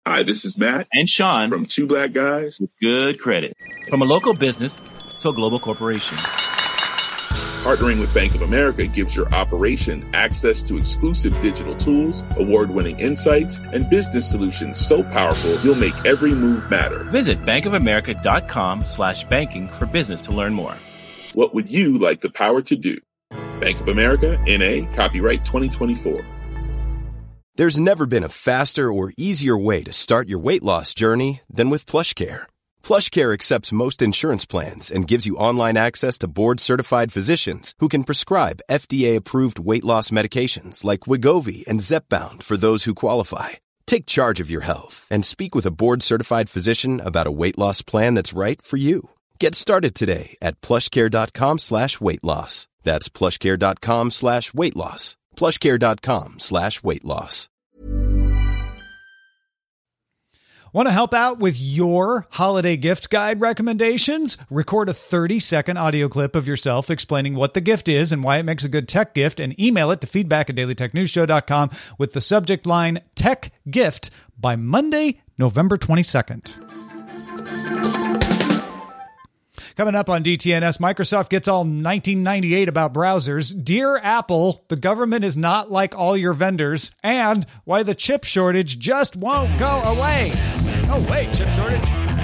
Hi, this is Matt and Sean from Two Black Guys with Good Credit. From a local business to a global corporation. Partnering with Bank of America gives your operation access to exclusive digital tools, award-winning insights, and business solutions so powerful you'll make every move matter. Visit bankofamerica.com/banking for business to learn more. What would you like the power to do? Bank of America, N.A., copyright 2024. There's never been a faster or easier way to start your weight loss journey than with PlushCare. PlushCare accepts most insurance plans and gives you online access to board-certified physicians who can prescribe FDA-approved weight loss medications like Wegovy and Zepbound for those who qualify. Take charge of your health and speak with a board-certified physician about a weight loss plan that's right for you. Get started today at plushcare.com/weight loss. That's plushcare.com/weight loss. plushcare.com/weight loss. Want to help out with your holiday gift guide recommendations? Record a 30-second audio clip of yourself explaining what the gift is and why it makes a good tech gift, and email it to feedback@dailytechnewsshow.com with the subject line Tech Gift by Monday, November 22nd. Coming up on DTNS, Microsoft gets all 1998 about browsers. Dear Apple, the government is not like all your vendors. And why the chip shortage just won't go away. Oh, wait, chip shortage.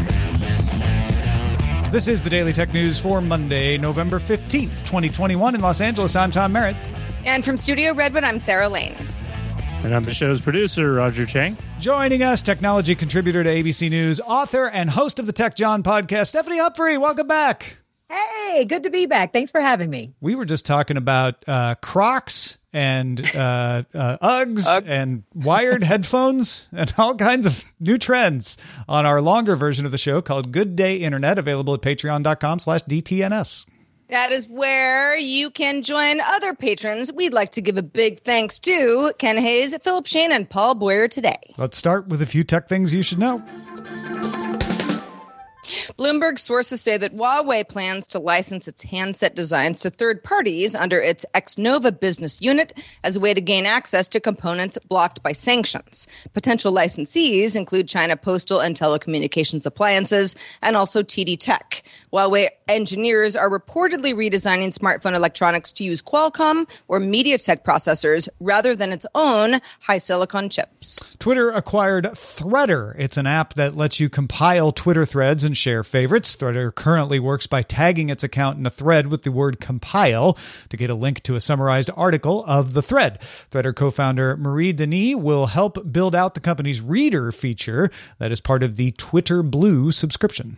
This is the Daily Tech News for Monday, November 15th, 2021 in Los Angeles. I'm Tom Merritt. And from Studio Redwood, I'm Sarah Lane. And I'm the show's producer, Roger Chang. Joining us, technology contributor to ABC News, author and host of the Tech John podcast, Stephanie Humphrey. Welcome back. Hey, good to be back. Thanks for having me. We were just talking about Crocs and Uggs and wired headphones and all kinds of new trends on our longer version of the show called Good Day Internet, available at patreon.com/DTNS. That is where you can join other patrons. We'd like to give a big thanks to Ken Hayes, Philip Shane, and Paul Boyer today. Let's start with a few tech things you should know. Bloomberg sources say that Huawei plans to license its handset designs to third parties under its Xnova business unit as a way to gain access to components blocked by sanctions. Potential licensees include China Postal and Telecommunications Appliances and also TD Tech. Huawei engineers are reportedly redesigning smartphone electronics to use Qualcomm or MediaTek processors rather than its own high silicon chips. Twitter acquired Threader. It's an app that lets you compile Twitter threads and share favorites. Threader currently works by tagging its account in a thread with the word compile to get a link to a summarized article of the thread. Threader co-founder Marie Denis will help build out the company's Reader feature that is part of the Twitter Blue subscription.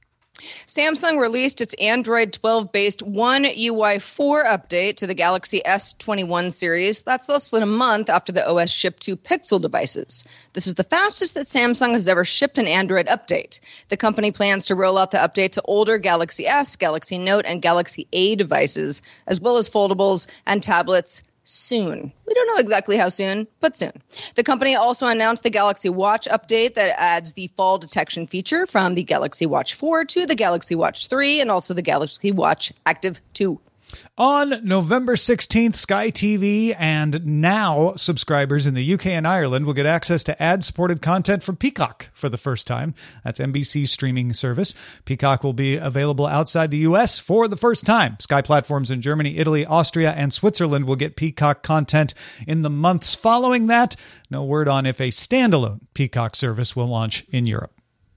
Samsung released its Android 12-based One UI 4 update to the Galaxy S21 series. That's less than a month after the OS shipped to Pixel devices. This is the fastest that Samsung has ever shipped an Android update. The company plans to roll out the update to older Galaxy S, Galaxy Note, and Galaxy A devices, as well as foldables and tablets soon. We don't know exactly how soon, but soon. The company also announced the Galaxy Watch update that adds the fall detection feature from the Galaxy Watch 4 to the Galaxy Watch 3 and also the Galaxy Watch Active 2. On November 16th, Sky TV and Now subscribers in the UK and Ireland will get access to ad-supported content from Peacock for the first time. That's NBC's streaming service. Peacock will be available outside the US for the first time. Sky platforms in Germany, Italy, Austria, and Switzerland will get Peacock content in the months following that. No word on if a standalone Peacock service will launch in Europe.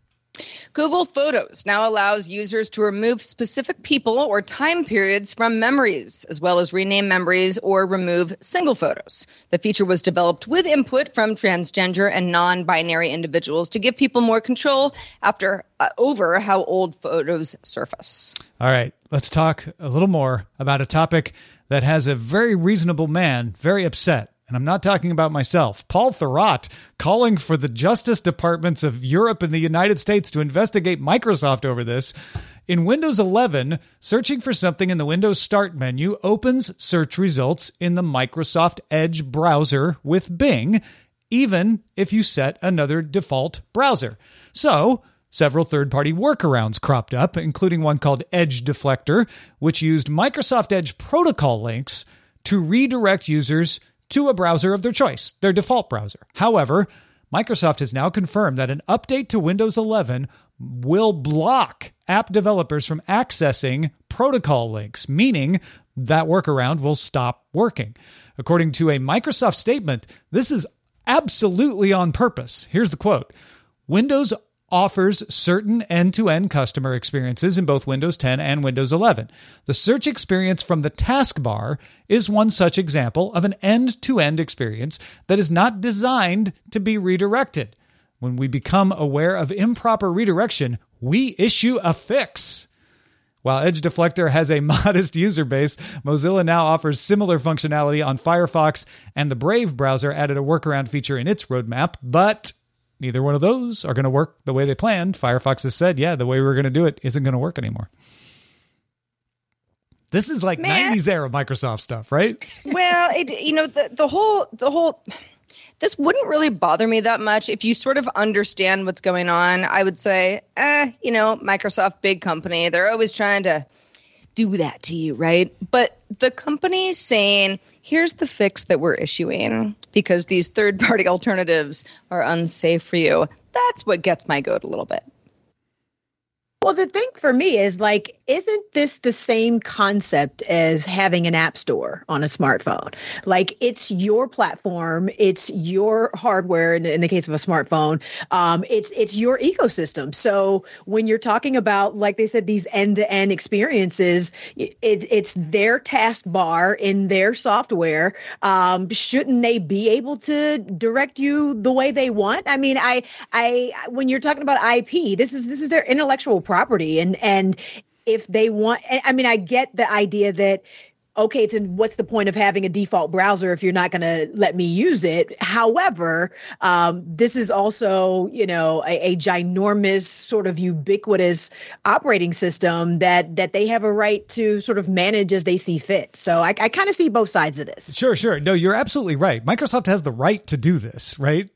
Google Photos now allows users to remove specific people or time periods from memories, as well as rename memories or remove single photos. The feature was developed with input from transgender and non-binary individuals to give people more control over how old photos surface. All right, let's talk a little more about a topic that has a very reasonable man very upset. And I'm not talking about myself. Paul Thurrott calling for the Justice Departments of Europe and the United States to investigate Microsoft over this. In Windows 11, searching for something in the Windows Start menu opens search results in the Microsoft Edge browser with Bing, even if you set another default browser. So, several third-party workarounds cropped up, including one called Edge Deflector, which used Microsoft Edge protocol links to redirect users to a browser of their choice, their default browser. However, Microsoft has now confirmed that an update to Windows 11 will block app developers from accessing protocol links, meaning that workaround will stop working. According to a Microsoft statement, this is absolutely on purpose. Here's the quote. Windows offers certain end-to-end customer experiences in both Windows 10 and Windows 11. The search experience from the taskbar is one such example of an end-to-end experience that is not designed to be redirected. When we become aware of improper redirection, we issue a fix. While Edge Deflector has a modest user base, Mozilla now offers similar functionality on Firefox, and the Brave browser added a workaround feature in its roadmap, but neither one of those are going to work the way they planned. Firefox has said, the way we're going to do it isn't going to work anymore. This is like 90s era Microsoft stuff, right? Well, the whole this wouldn't really bother me that much if you sort of understand what's going on. I would say, Microsoft, big company, they're always trying to do that to you, right? But the company saying, here's the fix that we're issuing because these third-party alternatives are unsafe for you, that's what gets my goat a little bit. Well, the thing for me is isn't this the same concept as having an app store on a smartphone? It's your platform, it's your hardware in the case of a smartphone, it's your ecosystem. So when you're talking about, like they said, these end-to-end experiences, it's their taskbar in their software. Shouldn't they be able to direct you the way they want? I mean, I when you're talking about IP, this is their intellectual property, and if they want, I mean, I get the idea that, okay, what's the point of having a default browser if you're not going to let me use it? However, this is also, a ginormous sort of ubiquitous operating system that they have a right to sort of manage as they see fit. So I kind of see both sides of this. Sure. No, you're absolutely right. Microsoft has the right to do this, right?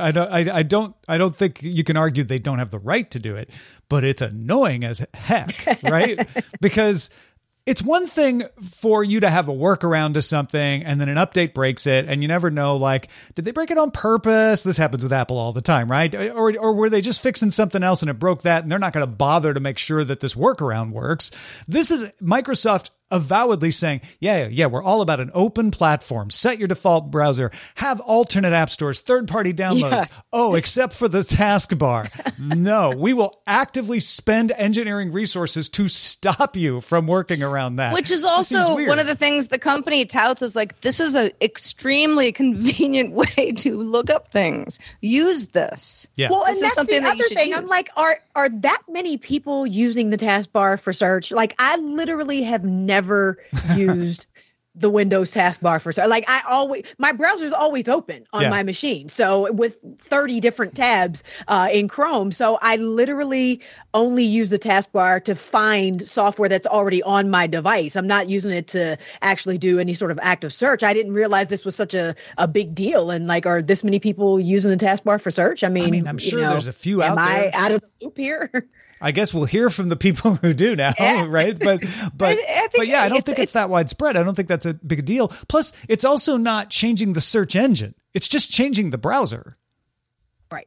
I don't think you can argue they don't have the right to do it, but it's annoying as heck, right? Because it's one thing for you to have a workaround to something and then an update breaks it and you never know, did they break it on purpose? This happens with Apple all the time, right? Or were they just fixing something else and it broke that and they're not going to bother to make sure that this workaround works? This is Microsoft avowedly saying, we're all about an open platform. Set your default browser, have alternate app stores, third-party downloads. Yeah. Oh, except for the taskbar. No, we will actively spend engineering resources to stop you from working around that. Which is also one of the things the company touts is this is an extremely convenient way to look up things. Use this. Yeah. Well, and that's the other thing. I'm like, are that many people using the taskbar for search? I literally have never used the Windows taskbar for search. My browser's always open on my machine. So with 30 different tabs in Chrome. So I literally only use the taskbar to find software that's already on my device. I'm not using it to actually do any sort of active search. I didn't realize this was such a big deal. And are this many people using the taskbar for search? I mean, I'm sure there's a few out there. Am I out of the loop here? I guess we'll hear from the people who do now, right? But I don't think it's that widespread. I don't think that's a big deal. Plus, it's also not changing the search engine. It's just changing the browser. Right.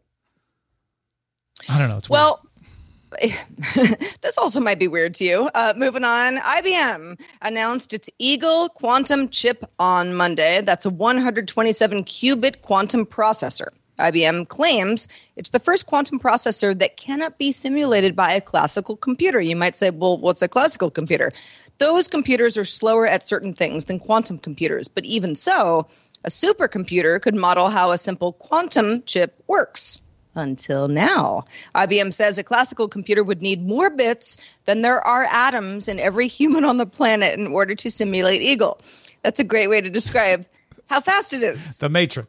I don't know. It's weird. This also might be weird to you. Moving on, IBM announced its Eagle quantum chip on Monday. That's a 127-qubit quantum processor. IBM claims it's the first quantum processor that cannot be simulated by a classical computer. You might say, well, what's a classical computer? Those computers are slower at certain things than quantum computers. But even so, a supercomputer could model how a simple quantum chip works. Until now. IBM says a classical computer would need more bits than there are atoms in every human on the planet in order to simulate Eagle. That's a great way to describe how fast it is. The Matrix.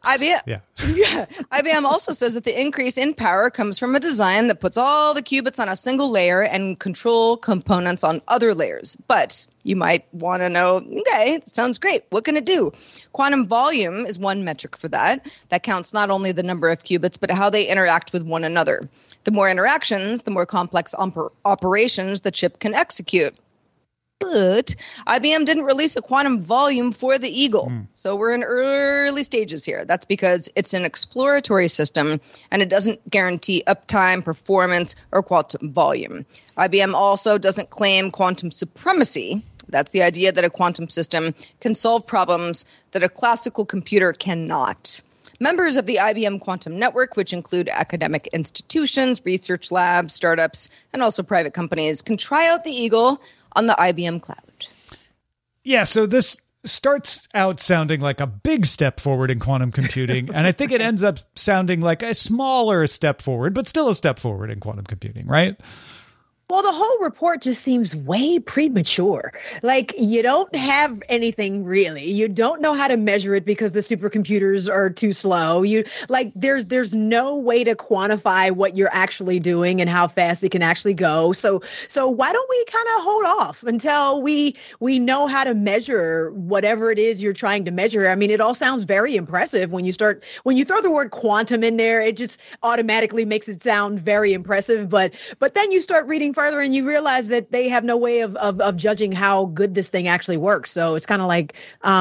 IBM also says that the increase in power comes from a design that puts all the qubits on a single layer and control components on other layers. But you might want to know, okay, sounds great. What can it do? Quantum volume is one metric for that. That counts not only the number of qubits, but how they interact with one another. The more interactions, the more complex operations the chip can execute. But IBM didn't release a quantum volume for the Eagle. So we're in early stages here. That's because it's an exploratory system and it doesn't guarantee uptime, performance, or quantum volume. IBM also doesn't claim quantum supremacy. That's the idea that a quantum system can solve problems that a classical computer cannot. Members of the IBM Quantum Network, which include academic institutions, research labs, startups, and also private companies, can try out the Eagle on the IBM cloud. Yeah, so this starts out sounding like a big step forward in quantum computing, and I think it ends up sounding like a smaller step forward, but still a step forward in quantum computing, right? Well, the whole report just seems way premature. Like, you don't have anything really. You don't know how to measure it because the supercomputers are too slow. There's no way to quantify what you're actually doing and how fast it can actually go. So why don't we kind of hold off until we know how to measure whatever it is you're trying to measure? I mean, it all sounds very impressive when you throw the word quantum in there. It just automatically makes it sound very impressive. But then you start reading further and you realize that they have no way of judging how good this thing actually works. So it's kind of like,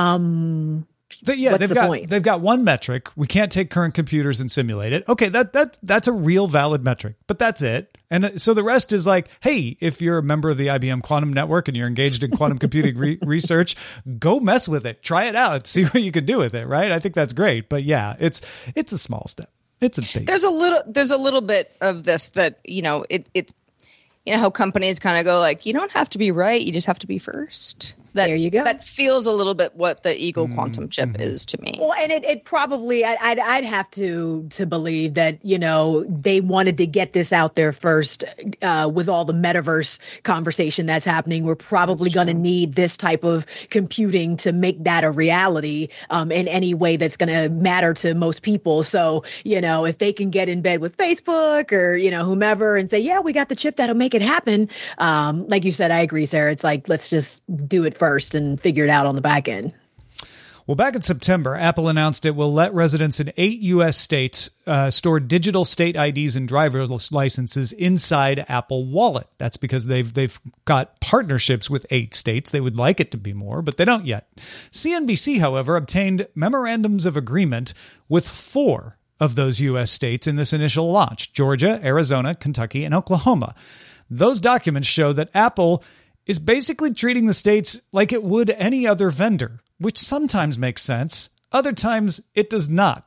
what's the point? They've got one metric. We can't take current computers and simulate it. Okay, that's a real valid metric, but that's it. And so the rest is like, hey, if you're a member of the IBM Quantum Network and you're engaged in quantum computing research, go mess with it. Try it out. See what you can do with it, right? I think that's great. But yeah, it's a small step. It's a big. There's a little bit of this that, it's how companies kind of go like, you don't have to be right. You just have to be first. There you go. That feels a little bit what the Eagle quantum chip is to me. Well, and it probably, I'd have to believe that, they wanted to get this out there first with all the metaverse conversation that's happening. We're probably going to need this type of computing to make that a reality in any way that's going to matter to most people. So, if they can get in bed with Facebook or, whomever and say, yeah, we got the chip that'll make it happen. Like you said, I agree, Sarah. It's like, let's just do it first and figure it out on the back end. Well, back in September, Apple announced it will let residents in 8 U.S. states store digital state IDs and driver's licenses inside Apple Wallet. That's because they've got partnerships with 8 states. They would like it to be more, but they don't yet. CNBC, however, obtained memorandums of agreement with 4 of those U.S. states in this initial launch: Georgia, Arizona, Kentucky, and Oklahoma. Those documents show that Apple is basically treating the states like it would any other vendor, which sometimes makes sense. Other times it does not.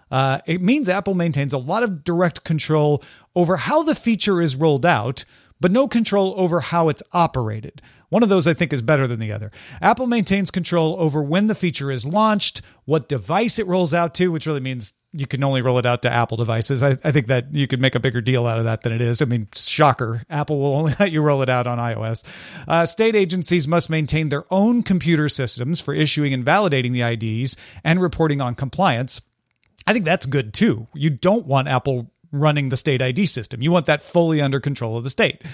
It means Apple maintains a lot of direct control over how the feature is rolled out, but no control over how it's operated. One of those, I think, is better than the other. Apple maintains control over when the feature is launched, what device it rolls out to, which really means you can only roll it out to Apple devices. I think that you could make a bigger deal out of that than it is. I mean, shocker. Apple will only let you roll it out on iOS. State agencies must maintain their own computer systems for issuing and validating the IDs and reporting on compliance. I think that's good too. You don't want Apple running the state ID system. You want that fully under control of the state.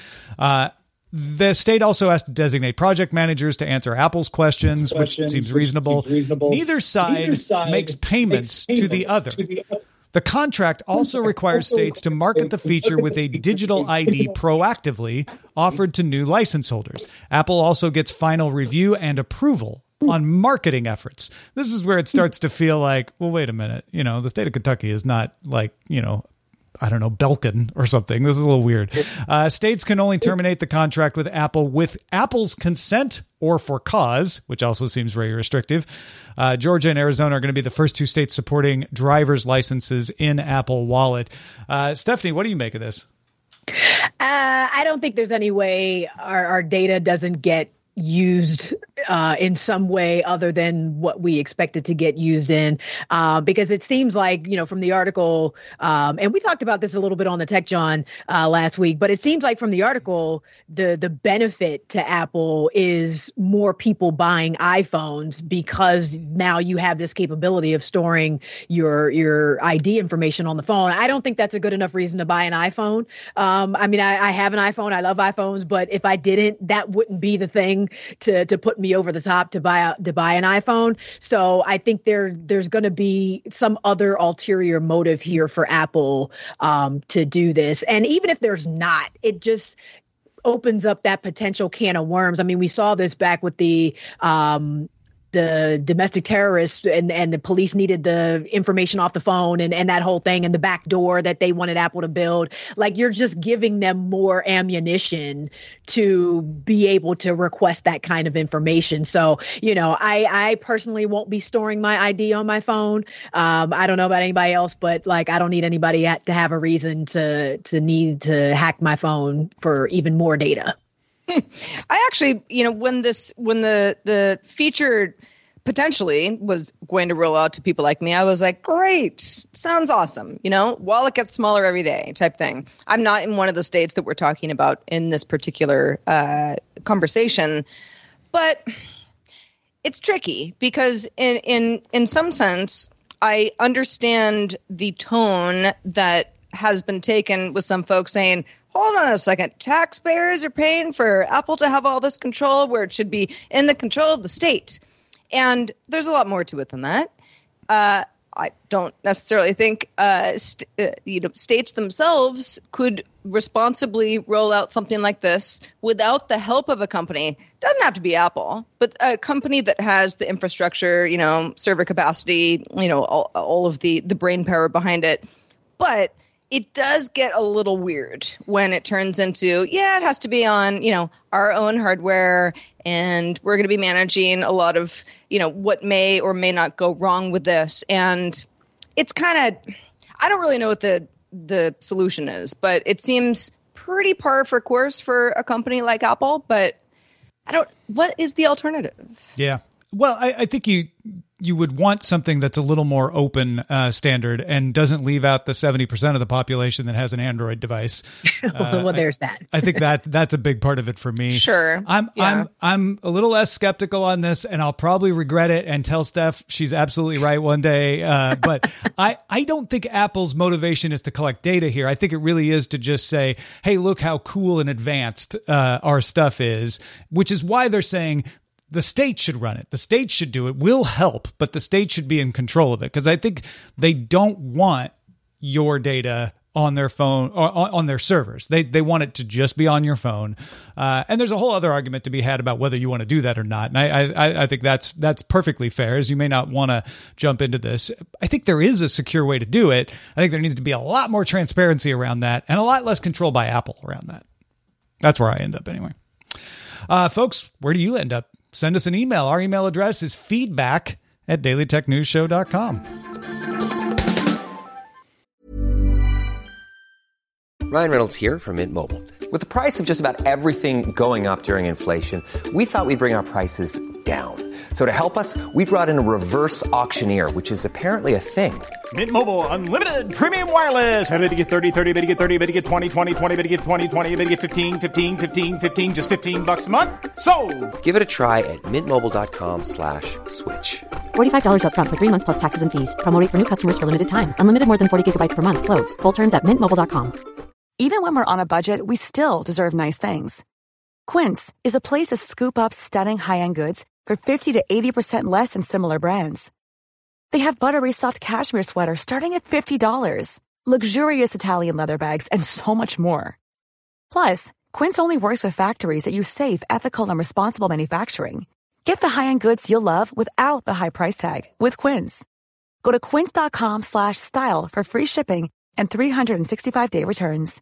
The state also has to designate project managers to answer Apple's questions, which seems reasonable. Neither side makes payments to the other. The contract also requires states to market the feature with a digital ID proactively offered to new license holders. Apple also gets final review and approval on marketing efforts. This is where it starts to feel like, well, wait a minute. The state of Kentucky is not like, I don't know, Belkin or something. This is a little weird. States can only terminate the contract with Apple with Apple's consent or for cause, which also seems very restrictive. Georgia and Arizona are going to be the first 2 states supporting driver's licenses in Apple Wallet. Stephanie, what do you make of this? I don't think there's any way our data doesn't get used in some way other than what we expected to get used in, because it seems like, from the article, and we talked about this a little bit on the Tech John last week, but it seems like from the article, the benefit to Apple is more people buying iPhones because now you have this capability of storing your ID information on the phone. I don't think that's a good enough reason to buy an iPhone. I mean, I have an iPhone. I love iPhones, but if I didn't, that wouldn't be the thing to put me over the top to buy an iPhone. So I think there's going to be some other ulterior motive here for Apple to do this. And even if there's not, opens up that potential can of worms. I mean, we saw this back with the domestic terrorists and the police needed the information off the phone and that whole thing and the back door that they wanted Apple to build. Like, you're just giving them more ammunition to be able to request that kind of information. So, I personally won't be storing my ID on my phone. I don't know about anybody else, but like, I don't need anybody to have a reason to need to hack my phone for even more data. I actually, when the feature potentially was going to roll out to people like me, I was like, great, sounds awesome. Wallet gets smaller every day type thing. I'm not in one of the states that we're talking about in this particular conversation, but it's tricky because in some sense, I understand the tone that has been taken with some folks saying, hold on a second, taxpayers are paying for Apple to have all this control where it should be in the control of the state. And there's a lot more to it than that. I don't necessarily think states themselves could responsibly roll out something like this without the help of a company. Doesn't have to be Apple, but a company that has the infrastructure, server capacity, all of the brain power behind it. But it does get a little weird when it turns into, it has to be on, our own hardware, and we're going to be managing a lot of, what may or may not go wrong with this. And it's kind of, I don't really know what the solution is, but it seems pretty par for course for a company like Apple. But what is the alternative? Yeah. Well, I think you would want something that's a little more open standard and doesn't leave out the 70% of the population that has an Android device. Well, there's that. I think that's a big part of it for me. Sure. I'm a little less skeptical on this, and I'll probably regret it and tell Steph she's absolutely right one day. But I don't think Apple's motivation is to collect data here. I think it really is to just say, hey, look how cool and advanced our stuff is, which is why they're saying the state should run it. The state should do it. We'll help, but the state should be in control of it, because I think they don't want your data on their phone or on their servers. They want it to just be on your phone. And there's a whole other argument to be had about whether you want to do that or not. And I think that's perfectly fair, as you may not want to jump into this. I think there is a secure way to do it. I think there needs to be a lot more transparency around that and a lot less control by Apple around that. That's where I end up anyway. Folks, where do you end up? Send us an email. Our email address is feedback@dailytechnewsshow.com. Ryan Reynolds here from Mint Mobile. With the price of just about everything going up during inflation, we thought we'd bring our prices down. So to help us, we brought in a reverse auctioneer, which is apparently a thing. Mint Mobile Unlimited Premium Wireless. How to get 30, 30, bit to get 30, bit to get 20, 20, 20, bit to get 20, 20, bit to get 15, 15, 15, 15, just $15 a month? Sold! Give it a try at mintmobile.com/switch. $45 up front for 3 months plus taxes and fees. Promo rate for new customers for limited time. Unlimited more than 40 gigabytes per month. Slows full terms at mintmobile.com. Even when we're on a budget, we still deserve nice things. Quince is a place to scoop up stunning high-end goods for 50 to 80% less than similar brands. They have buttery soft cashmere sweaters starting at $50, luxurious Italian leather bags, and so much more. Plus, Quince only works with factories that use safe, ethical, and responsible manufacturing. Get the high-end goods you'll love without the high price tag with Quince. Go to quince.com/style for free shipping and 365-day returns.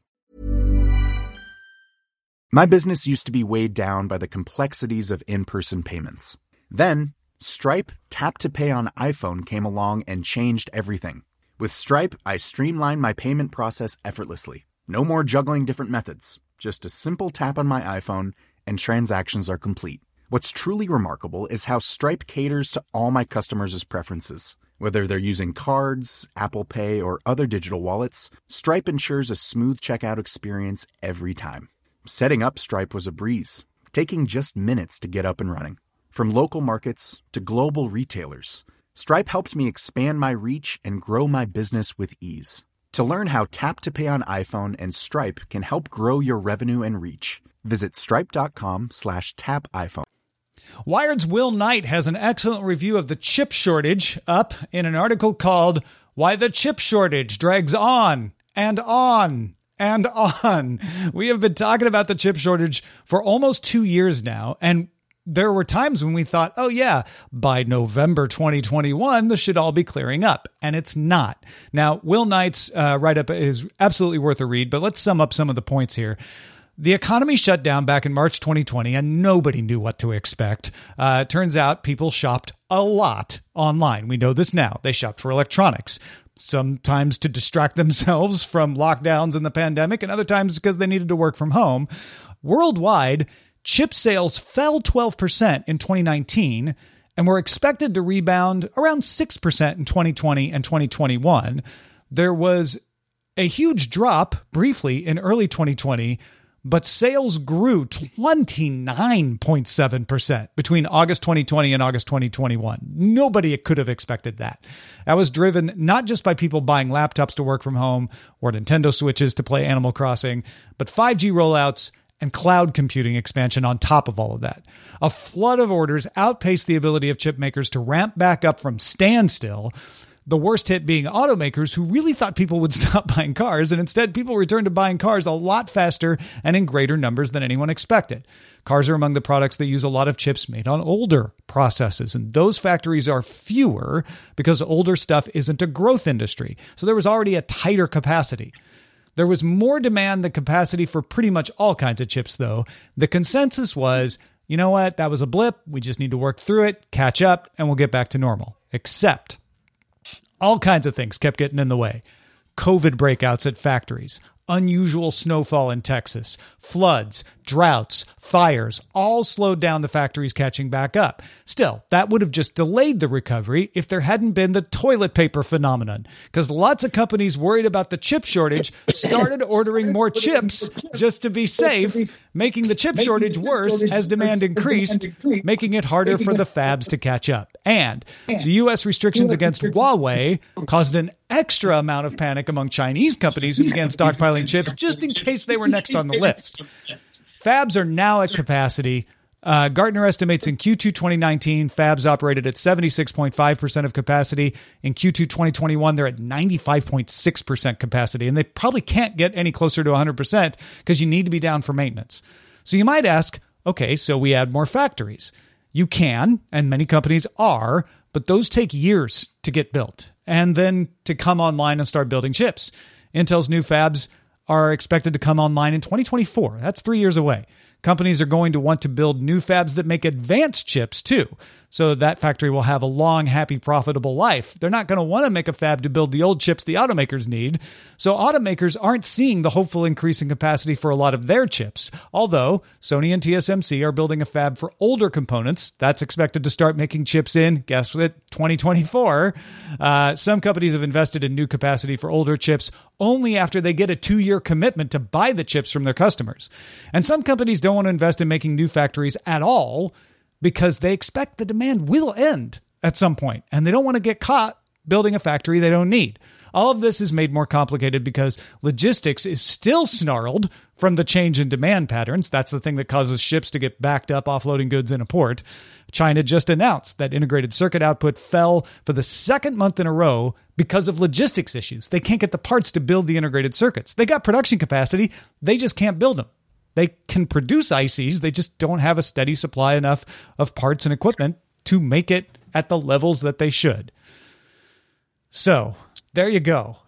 My business used to be weighed down by the complexities of in-person payments. Then, Stripe Tap to Pay on iPhone came along and changed everything. With Stripe, I streamlined my payment process effortlessly. No more juggling different methods. Just a simple tap on my iPhone and transactions are complete. What's truly remarkable is how Stripe caters to all my customers' preferences. Whether they're using cards, Apple Pay, or other digital wallets, Stripe ensures a smooth checkout experience every time. Setting up Stripe was a breeze, taking just minutes to get up and running. From local markets to global retailers, Stripe helped me expand my reach and grow my business with ease. To learn how Tap to Pay on iPhone and Stripe can help grow your revenue and reach, visit stripe.com/tapiphone. Wired's Will Knight has an excellent review of the chip shortage up in an article called "Why the Chip Shortage Drags On and On and on. We have been talking about the chip shortage for almost 2 years now, and there were times when we thought, oh yeah, by November 2021, this should all be clearing up. And it's not. Now, Will Knight's write-up is absolutely worth a read, but let's sum up some of the points here. The economy shut down back in March 2020, and nobody knew what to expect. Turns out people shopped a lot online. We know this now. They shopped for electronics, sometimes to distract themselves from lockdowns and the pandemic, and other times because they needed to work from home. Worldwide, chip sales fell 12% in 2019 and were expected to rebound around 6% in 2020 and 2021. There was a huge drop briefly in early 2020, but sales grew 29.7% between August 2020 and August 2021. Nobody could have expected that. That was driven not just by people buying laptops to work from home or Nintendo Switches to play Animal Crossing, but 5G rollouts and cloud computing expansion on top of all of that. A flood of orders outpaced the ability of chip makers to ramp back up from standstill, the worst hit being automakers who really thought people would stop buying cars, and instead people returned to buying cars a lot faster and in greater numbers than anyone expected. Cars are among the products that use a lot of chips made on older processes, and those factories are fewer because older stuff isn't a growth industry. So there was already a tighter capacity. There was more demand than capacity for pretty much all kinds of chips, though. The consensus was, you know what, that was a blip. We just need to work through it, catch up, and we'll get back to normal. Except all kinds of things kept getting in the way. COVID breakouts at factories, unusual snowfall in Texas, floods, droughts, fires, all slowed down the factories catching back up. Still, that would have just delayed the recovery if there hadn't been the toilet paper phenomenon, because lots of companies worried about the chip shortage started ordering more chips just to be safe, making the chip shortage worse as demand increased, making it harder for the fabs to catch up. And the U.S. restrictions against Huawei caused an extra amount of panic among Chinese companies who began stockpiling chips just in case they were next on the list. Fabs are now at capacity. Gartner estimates in Q2 2019, fabs operated at 76.5% of capacity. In Q2 2021, they're at 95.6% capacity, and they probably can't get any closer to 100% because you need to be down for maintenance. So you might ask, okay, so we add more factories. You can, and many companies are, but those take years to get built and then to come online and start building chips. Intel's new fabs are expected to come online in 2024. That's 3 years away. Companies are going to want to build new fabs that make advanced chips too. So that factory will have a long, happy, profitable life. They're not going to want to make a fab to build the old chips the automakers need. So automakers aren't seeing the hopeful increase in capacity for a lot of their chips. Although Sony and TSMC are building a fab for older components. That's expected to start making chips in, guess what, 2024. Some companies have invested in new capacity for older chips only after they get a 2-year commitment to buy the chips from their customers. And some companies don't want to invest in making new factories at all because they expect the demand will end at some point, and they don't want to get caught building a factory they don't need. All of this is made more complicated because logistics is still snarled from the change in demand patterns. That's the thing that causes ships to get backed up offloading goods in a port. China just announced that integrated circuit output fell for the second month in a row because of logistics issues. They can't get the parts to build the integrated circuits. They got production capacity. They just can't build them. They can produce ICs. They just don't have a steady supply enough of parts and equipment to make it at the levels that they should. So there you go.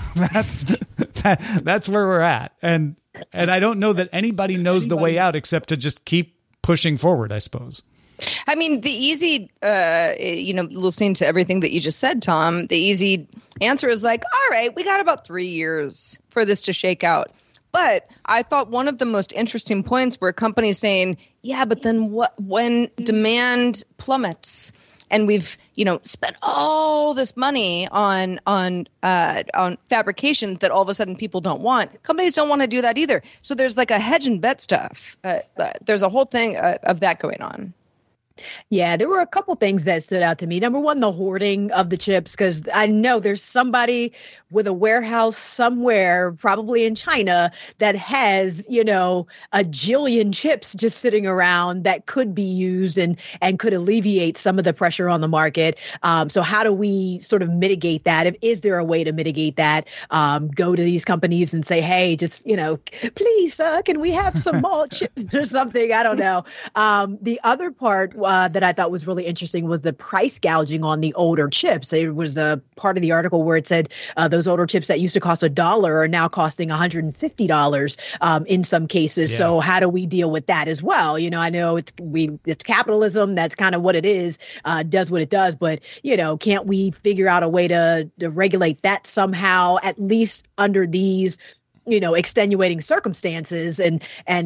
That's where we're at. And I don't know that anybody knows the way out except to just keep pushing forward, I suppose. I mean, the easy, listening to everything that you just said, Tom, the easy answer is like, all right, we got about 3 years for this to shake out. But I thought one of the most interesting points were companies saying, yeah, but then what when demand plummets and we've, spent all this money on fabrication that all of a sudden people don't want. Companies don't want to do that either. So there's like a hedge and bet stuff. There's a whole thing of that going on. Yeah, there were a couple things that stood out to me. Number one, the hoarding of the chips, because I know there's somebody with a warehouse somewhere, probably in China, that has, a jillion chips just sitting around that could be used and could alleviate some of the pressure on the market. So how do we sort of mitigate that? Is there a way to mitigate that? Go to these companies and say, hey, just, please, can we have some more chips or something? I don't know. The other part that I thought was really interesting was the price gouging on the older chips. There was a part of the article where it said those older chips that used to cost $1 are now costing $150 in some cases. Yeah. So how do we deal with that as well? I know it's capitalism. That's kind of what it is, does what it does. But, can't we figure out a way to regulate that somehow, at least under these, extenuating circumstances and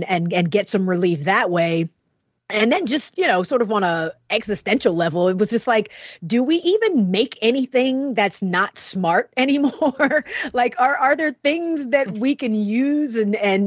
get some relief that way? And then just, sort of on a existential level, it was just like, do we even make anything that's not smart anymore? Like, are there things that we can use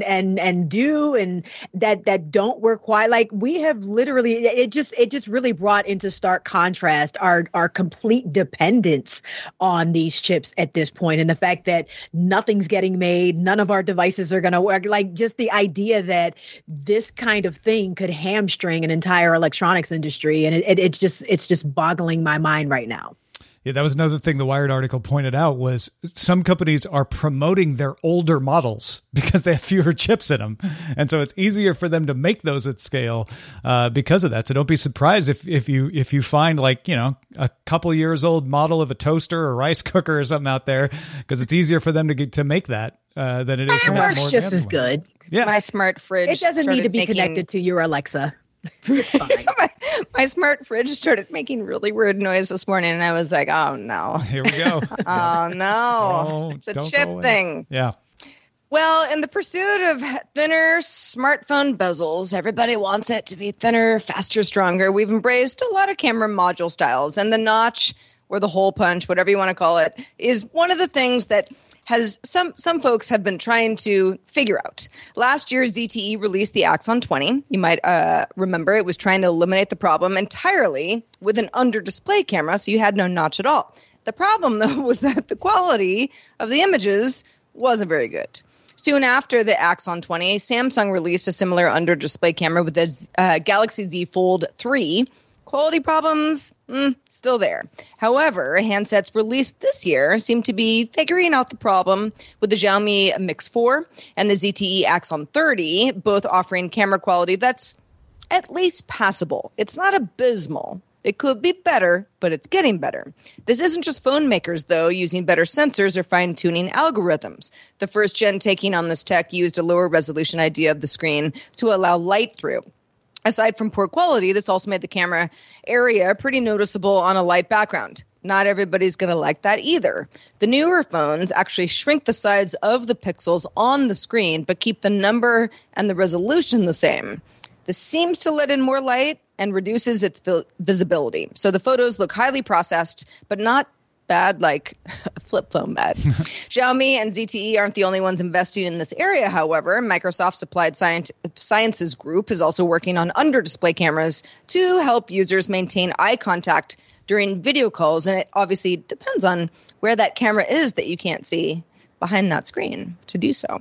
and do and that don't require, like, we have literally, it just really brought into stark contrast our complete dependence on these chips at this point. And the fact that nothing's getting made, none of our devices are going to work, like just the idea that this kind of thing could hamstring an entire electronics industry. And it's just boggling my mind right now. Yeah, that was another thing the Wired article pointed out was some companies are promoting their older models because they have fewer chips in them. And so it's easier for them to make those at scale because of that. So don't be surprised if you find like, a couple years old model of a toaster or rice cooker or something out there, because it's easier for them to make that than it is to make more. It works just as good. Yeah. My smart fridge. It doesn't need to be connected to your Alexa. It's fine. my smart fridge started making really weird noise this morning, and I was like, oh, no. Here we go. Oh, no. It's a chip thing. Yeah. Well, in the pursuit of thinner smartphone bezels, everybody wants it to be thinner, faster, stronger. We've embraced a lot of camera module styles, and the notch or the hole punch, whatever you want to call it, is one of the things that has some folks have been trying to figure out. Last year, ZTE released the Axon 20. You might remember it was trying to eliminate the problem entirely with an under-display camera, so you had no notch at all. The problem, though, was that the quality of the images wasn't very good. Soon after the Axon 20, Samsung released a similar under-display camera with the Galaxy Z Fold 3. Quality problems, still there. However, handsets released this year seem to be figuring out the problem with the Xiaomi Mix 4 and the ZTE Axon 30, both offering camera quality that's at least passable. It's not abysmal. It could be better, but it's getting better. This isn't just phone makers, though, using better sensors or fine-tuning algorithms. The first gen taking on this tech used a lower resolution idea of the screen to allow light through. Aside from poor quality, this also made the camera area pretty noticeable on a light background. Not everybody's going to like that either. The newer phones actually shrink the size of the pixels on the screen, but keep the number and the resolution the same. This seems to let in more light and reduces its visibility. So the photos look highly processed, but not bad like a flip phone bad. Xiaomi and ZTE aren't the only ones investing in this area, however. Microsoft's Applied Sciences Group is also working on under-display cameras to help users maintain eye contact during video calls, and it obviously depends on where that camera is that you can't see behind that screen to do so.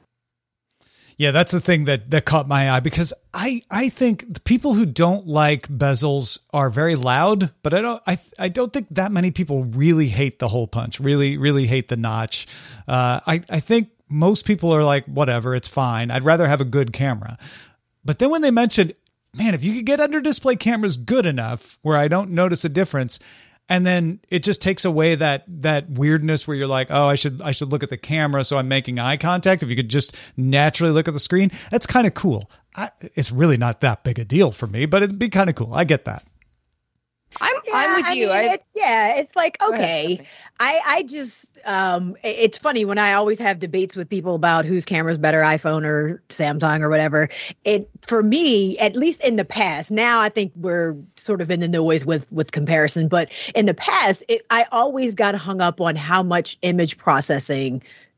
Yeah, that's the thing that caught my eye, because I think the people who don't like bezels are very loud, but I don't think that many people really hate the hole punch, really hate the notch. I think most people are like, whatever, it's fine. I'd rather have a good camera. But then when they mentioned, man, if you could get under display cameras good enough where I don't notice a difference, and then it just takes away that weirdness where you're like, oh, I should look at the camera, so I'm making eye contact. If you could just naturally look at the screen, that's kind of cool. It's really not that big a deal for me, but it'd be kind of cool. I get that. I'm with you. It's like, okay. I just, it's funny when I always have debates with people about whose camera's better, iPhone or Samsung or whatever. For me, at least in the past, now I think we're sort of in the noise with comparison, but in the past, I always got hung up on how much image processing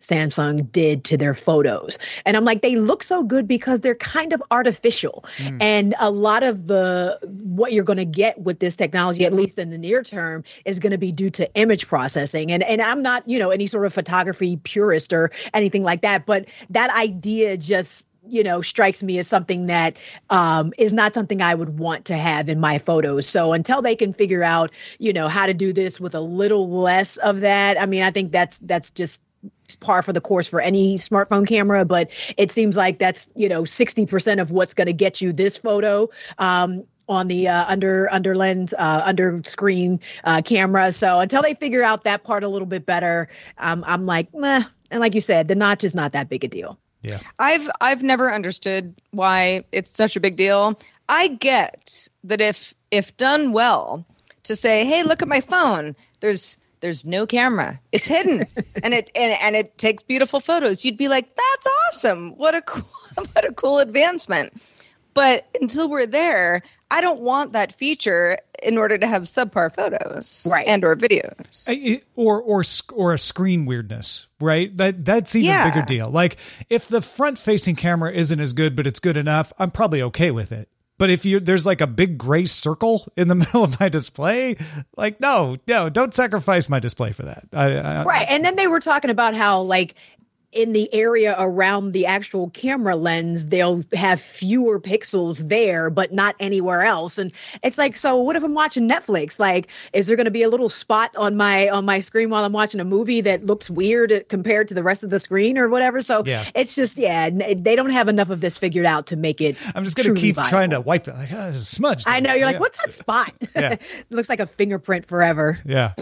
Samsung did to their photos. And I'm like, they look so good because they're kind of artificial. And a lot of what you're going to get with this technology, at least in the near term, is going to be due to image processing. And I'm not, any sort of photography purist or anything like that, but that idea just strikes me as something that is not something I would want to have in my photos. So until they can figure out, how to do this with a little less of that, I mean, I think that's just par for the course for any smartphone camera, but it seems like that's 60% of what's going to get you this photo on the under lens under screen camera. So until they figure out that part a little bit better, I'm like, meh. And like you said, the notch is not that big a deal. Yeah, I've never understood why it's such a big deal. I get that if done well, to say, hey, look at my phone, there's no camera. It's hidden, and it takes beautiful photos. You'd be like, "That's awesome! What a cool advancement." But until we're there, I don't want that feature in order to have subpar photos, right, and or videos, or a screen weirdness, right? That's even bigger deal. Like if the front-facing camera isn't as good, but it's good enough, I'm probably okay with it. But if there's like a big gray circle in the middle of my display, like, no, don't sacrifice my display for that. Right. And then they were talking about how, like, in the area around the actual camera lens, they'll have fewer pixels there, but not anywhere else. And it's like, so what if I'm watching Netflix? Like, is there going to be a little spot on my screen while I'm watching a movie that looks weird compared to the rest of the screen or whatever? So it's just, they don't have enough of this figured out to make it. I'm just going to keep trying to wipe it. Like, there's a smudge. I know. You're like, what's that spot? It looks like a fingerprint forever. Yeah.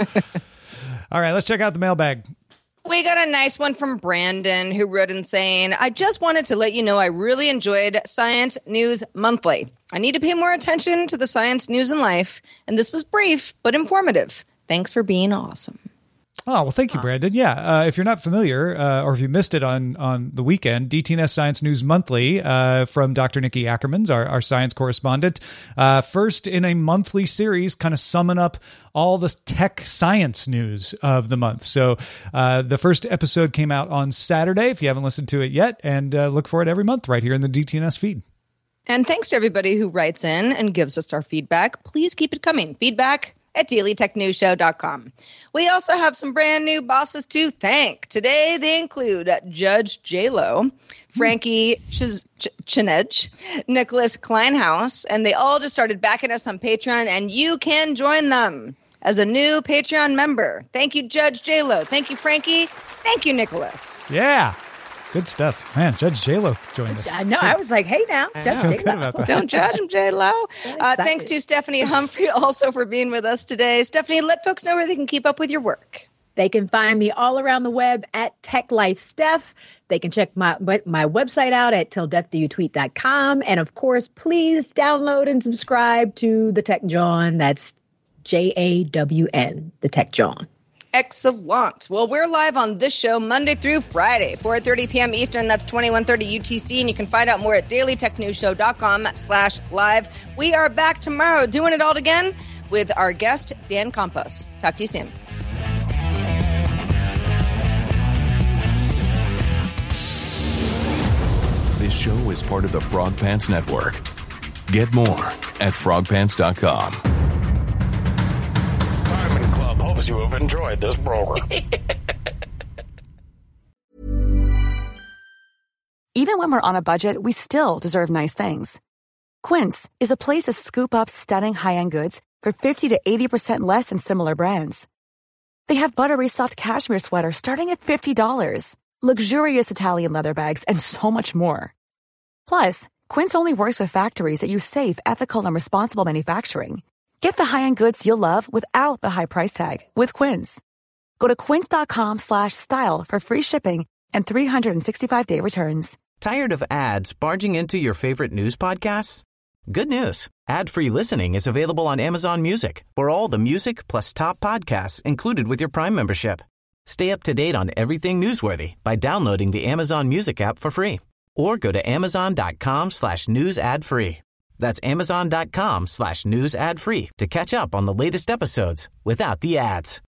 All right, let's check out the mailbag. We got a nice one from Brandon, who wrote in saying, I just wanted to let you know I really enjoyed Science News Monthly. I need to pay more attention to the science news in life, and this was brief but informative. Thanks for being awesome. Oh, well, thank you, Brandon. Yeah. If you're not familiar, or if you missed it on the weekend, DTNS Science News Monthly from Dr. Nikki Ackermans, our science correspondent, first in a monthly series, kind of summing up all the tech science news of the month. So the first episode came out on Saturday, if you haven't listened to it yet, and look for it every month right here in the DTNS feed. And thanks to everybody who writes in and gives us our feedback. Please keep it coming. Feedback at dailytechnewsshow.com. We also have some brand new bosses to thank. Today, they include Judge J-Lo, Frankie Chinedge, Nicholas Kleinhaus, and they all just started backing us on Patreon, and you can join them as a new Patreon member. Thank you, Judge J-Lo. Thank you, Frankie. Thank you, Nicholas. Yeah. Good stuff. Man, Judge J-Lo joined us. I know. I was like, hey now, Judge J-Lo. Don't judge him, J-Lo. Thanks to Stephanie Humphrey also for being with us today. Stephanie, let folks know where they can keep up with your work. They can find me all around the web at TechLifeSteph. They can check my website out at tilldeathdoyoutweet.com. And of course, please download and subscribe to The Tech Jawn. That's JAWN, The Tech Jawn. Excellent. Well, we're live on this show Monday through Friday, 4:30 p.m. Eastern. That's 21:30 UTC. And you can find out more at dailytechnewsshow.com/live. We are back tomorrow doing it all again with our guest, Dan Campos. Talk to you soon. This show is part of the Frog Pants Network. Get more at frogpants.com. Diamond Club hopes you have enjoyed this program. Even when we're on a budget, we still deserve nice things. Quince is a place to scoop up stunning high-end goods for 50 to 80% less than similar brands. They have buttery soft cashmere sweaters starting at $50, luxurious Italian leather bags, and so much more. Plus, Quince only works with factories that use safe, ethical, and responsible manufacturing. Get the high-end goods you'll love without the high price tag with Quince. Go to quince.com/style for free shipping and 365-day returns. Tired of ads barging into your favorite news podcasts? Good news. Ad-free listening is available on Amazon Music for all the music plus top podcasts included with your Prime membership. Stay up to date on everything newsworthy by downloading the Amazon Music app for free or go to amazon.com/news ad free. That's amazon.com/news ad free to catch up on the latest episodes without the ads.